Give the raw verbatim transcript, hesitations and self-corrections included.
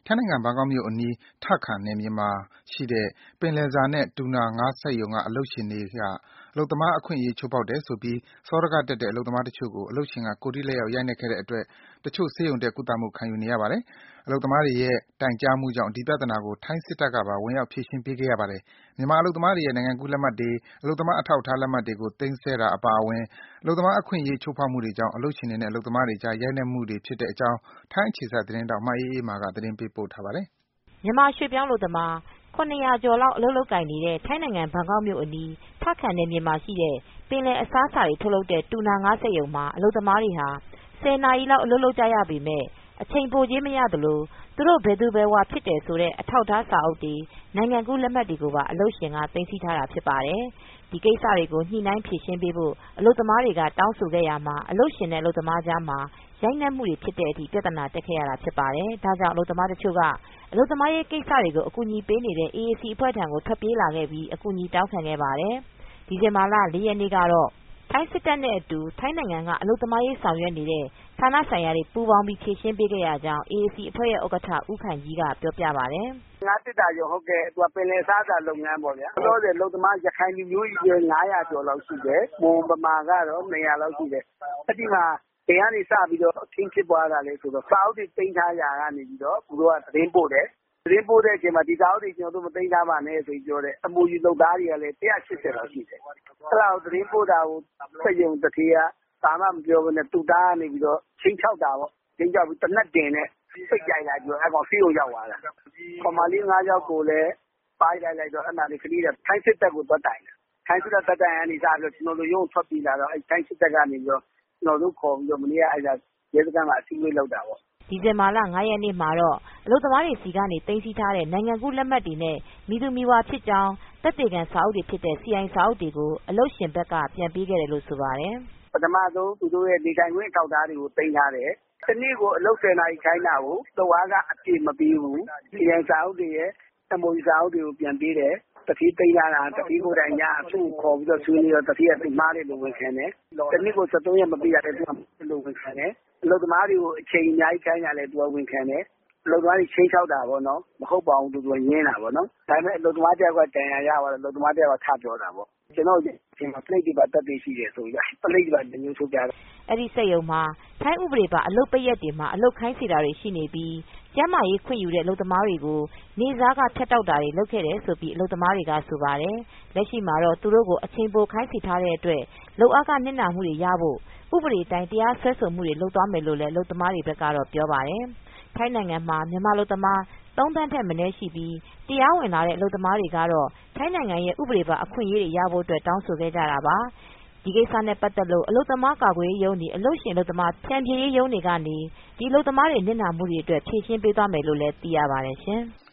ထိုင်းနိုင်ငံဘန်ကောက်မြို့အနီး တာ့ခ်နယ်မြေမှာရှိတဲ့ ပင်လယ်စာနဲ့ တူနာငါးစက်ရုံက အလုပ်ရှင်တွေက အလုပ်သမားအခွင့်အရေး ချိုးဖောက်တယ်ဆိုပြီး စောဒကတက်တဲ့ အလုပ်သမားတချို့ကို အလုပ်ရှင်က ကိုယ်ထိလက်ရောက် ရိုက်နှက်ခဲ့တဲ့အတွက် တချို့ ဆေးရုံတက် ကုသမှု ခံယူနေရပါတယ်။ အလုပ်သမားတွေရဲ့ တိုင်ကြားမှုကြောင့် ဒီပြဿနာကို ထိုင်းစစ်တပ်ကပါ ဝင်ရောက် ဖြေရှင်းပေးခဲ့ရပါတယ်။ မြန်မာအလုပ်သမားတွေရဲ့ နိုင်ငံကူးလက်မှတ်တွေ၊ အလုပ်သမား အထောက်အထားလက်မှတ်တွေကို သိမ်းဆည်းတာ အပါအဝင် အလုပ်သမားအခွင့်အရေး ချိုးဖောက်မှုတွေကြောင့် အလုပ်ရှင်တွေနဲ့ အလုပ်သမားတွေကြား ရိုက်နှက်မှုတွေဖြစ်တဲ့အကြောင်း ထိုင်းအခြေစိုက်သတင်းထောက် မအေးအေးမာက သတင်းပေးပို့ထားပါတယ်။ မြန်မာရွှေ့ပြောင်းအလုပ်သမား ၇၀၀ ကျော်လောက် အလုပ်လုပ်ကိုင်နေတဲ့ ထိုင်းနိုင်ငံ ဘန်ကောက်မြို့အနီး တာ့ခ်နယ်မြေမှာရှိတဲ့ ပင်လယ်အစားအစာတွေ ထုတ်လုပ်တဲ့ တူနာငါးစက်ရုံမှာ အလုပ်သမားတွေဟာ ၁၀ နာရီလောက် အလုပ်လုပ်ကြရပေမယ့် အချိန်ပိုကြေးမရသလို သူတို့ ဘယ်သူဘယ်ဝါဖြစ်တယ်ဆိုတဲ့ အထောက်အထားစာအုပ်တွေ နိုင်ငံကူးလက်မှတ်တွေကိုပါ အလုပ်ရှင်က သိမ်းဆည်းထားတာ ဖြစ်ပါတယ်။ ဒီကိစ္စတွေကို ညှိနှိုင်းဖြေရှင်းပေးဖို့ အလုပ်သမားတွေက တောင်းဆိုခဲ့ရာမှာ အလုပ်ရှင်နဲ့ အလုပ်သမားကြားမှာ ရိုက်နှက်မှုတွေဖြစ်တဲ့အထိ ပြဿနာတက်ခဲ့ရတာ ဖြစ်ပါတယ်။ ဒါကြောင့် အလုပ်သမားတချို့က အလုပ်သမားရေးကိစ္စတွေကို အကူညီပေးနေတဲ့ အေအေစီ အဖွဲ့ထံကို ထွက်ပြေးလာခဲ့ပြီး အကူညီတောင်းခံခဲ့ပါတယ်။ ဒီဇင်ဘာလ ၄ ရက်နေ့ကတော့ ထိုင်းစစ်တပ်နဲ့အတူ ထိုင်းနိုင်ငံက အလုပ်သမားရေးဆောင်ရွက်နေတဲ့ ဌာနဆိုင်ရာတွေ ပူးပေါင်းပြီး ဖြေရှင်းပေးခဲ့ရကြောင်း အေအေစီ အဖွဲ့ဥက္ကဋ္ဌ ဦးခိုင်ကြီးက ပြောပြပါတယ်။ “ငါးသေတ္တာရုံ ဟုတ်ကဲ့။ သူက ပင်လယ်အစားအစာလုပ်ငန်းပေါ့ဗျာ။ လောလောဆယ် အလုပ်သမား ရခိုင်လူမျိုးကြီးပဲ ၅၀၀ ကျော်လောက်ရှိတယ်။ မွန်၊ ဗမာကတော့ ၂၀၀ လောက်ရှိတယ်။ အဲဒီမှာ ဘယ်ကနေစပြီးတော့ အခင်းဖြစ်ပွားတာလဲဆိုတော့ စာအုပ်တွေသိမ်းထားရာကနေပြီးတော့ သူတို့က သတင်းပို့တယ်။ သတင်းပို့တဲ့အချိန်မှာ ဒီစာအုပ်တွေ ကျနော်တို့ မသိမ်းထားပါနဲ့ဆိုပြီးပြောတယ်။ အမူယူလုပ်သားတွေကလည်း ၁၈၀ လောက်ရှိတယ်။ အဲဒါကို သတင်းပို့တာကို စက်ရုံသူဌေးက ဘာမှမပြောဘဲနဲ့ သူ့သားကနေပြီးတော့ ခြိမ်းခြောက်တာပေါ့။ ခြိမ်းခြောက်ပြီး သေနတ်ဒင်နဲ့ ပိတ်တိုက်လိုက်ပြီးတော့ အဲဒီကောင် ဆေးရုံရောက်သွားတာ။ ဗမာလေး ၅ ယောက်ကိုလည်း ပါးရိုက်လိုက်တော့ အဲဒီကလေးတွေက ထိုင်းစစ်တပ်ကို သွားတိုင်တယ်။ ထိုင်းစစ်တပ် သွားတိုင်ရာကနေစပြီးတော့ ကျနော်တို့ ရုံးကိုထွက်ပြေးလာတော့ ထိုင်းစစ်တပ်ကနေပြီးတော့ ကျနော်တို့ခေါ်ပြီးတော့ မနေ့က ရဲစခန်းမှာ အစည်းအဝေးလုပ်တာပေါ့။ ” ဒီဇင်ဘာလ ၅ ရက်နေ့မှာတော့ အလုပ်သမားတွေဆီကနေ သိမ်းဆည်းထားတဲ့ နိုင်ငံကူးလက်မှတ်တွေနဲ့ မည်သူမည်ဝါဖြစ်ကြောင်း သက်သေခံစာအုပ်တွေဖြစ်တဲ့ စီအိုင်စာအုပ်တွေကို အလုပ်ရှင်ဘက်က ပြန်ပေးခဲ့တယ်လို့ ဆိုပါတယ်။ “ပထမဆုံး သူတို့ရဲ့ နေထိုင်ခွင့် အထောက်အထားတွေကို သိမ်းထားတယ်။ တနေ့ကို အလုပ် ၁၀ နာရီခိုင်းတာကို လုပ်အားခ အပြည့်မပေးဘူး။ စီအိုင်စာအုပ်တွေရယ် အမ်အိုယူစာအုပ်တွေကို ပြန်ပေးတယ်။ သူဌေးသိမ်းထားတာ သူဌေးကိုယ်တိုင် ညက သူ့ကိုခေါ်ပြီးတော့ ဆွေးနွေးတော့ သူဌေးက သူမှားတယ်လို့ ဝန်ခံတယ်။ တနှစ်ကို ၁၃ ရက် မပေးတာလည်း သူက မှားတယ်လို့ ဝန်ခံတယ်။ အလုပ်သမားတွေကို အချိန်အများကြီးခိုင်းတာလည်း သူက ဝန်ခံတယ်။ အလုပ်သမားတွေ ခြိမ်းခြောက်တာပေါ့နော်။ မဟုတ်ပါဘူးလို့ သူက ငြင်းတာပေါ့နော်။ ဒါပေမယ့် အလုပ်သမားတယောက်က ဒဏ်ရာရသွားတော့ အလုပ်သမားတယောက်က ထပြောတာပေါ့။ ကျနော့်ကို ရိုက်တဲ့အချိန်မှာ ပလိပ်တွေပါ သက်သေရှိတယ်ဆိုပြီးတော့ ပလိပ်တွေပါ လက်ညှိုးထိုးပြတယ်။ ” အဲဒီစက်ရုံမှာ ထိုင်းဥပဒေပါ အလုပ်ပိတ်ရက်တွေမှာ အလုပ်ခိုင်းစေတာတွေ ရှိနေပြီး ကျန်းမာရေးခွင့်ယူတဲ့ အလုပ်သမားတွေကို နေ့စားခ ဖြတ်တောက်တာတွေ လုပ်ခဲ့တယ်လို့ အလုပ်သမားတွေက ဆိုပါတယ်။ လက်ရှိမှာတော့ သူတို့ကို အချိန်ပိုခိုင်းစေထားတဲ့အတွက် လုပ်အားခ နစ်နာမှုတွေရဖို့ ဥပဒေအတိုင်း တရားစွဲဆိုမှုတွေ လုပ်သွားမယ်လို့လည်း အလုပ်သမားတွေဘက်က ပြောပါတယ်။ ထိုင်းနိုင်ငံမှာ မြန်မာအလုပ်သမား ၃ သန်းထက်မနည်းရှိပြီး တရားဝင်လာတဲ့ အလုပ်သမားတွေကတော့ ထိုင်းနိုင်ငံရဲ့ ဥပဒေပါ အခွင့်အရေးတွေ ရဖို့အတွက် တောင်းဆိုခဲ့ကြတာပါ။ ဒီကိစ္စနဲ့ ပတ်သက်လို့ အလုပ်သမားကာကွယ်ရေးရုံးတွေ၊ အလုပ်ရှင်အလုပ်သမား ဖြန်ဖြေရေးရုံးတွေကနေ ဒီအလုပ်သမားတွေ နစ်နာမှုတွေအတွက် ဖြေရှင်းပေးသွားမယ်လို့လည်း သိရပါတယ်ရှင်။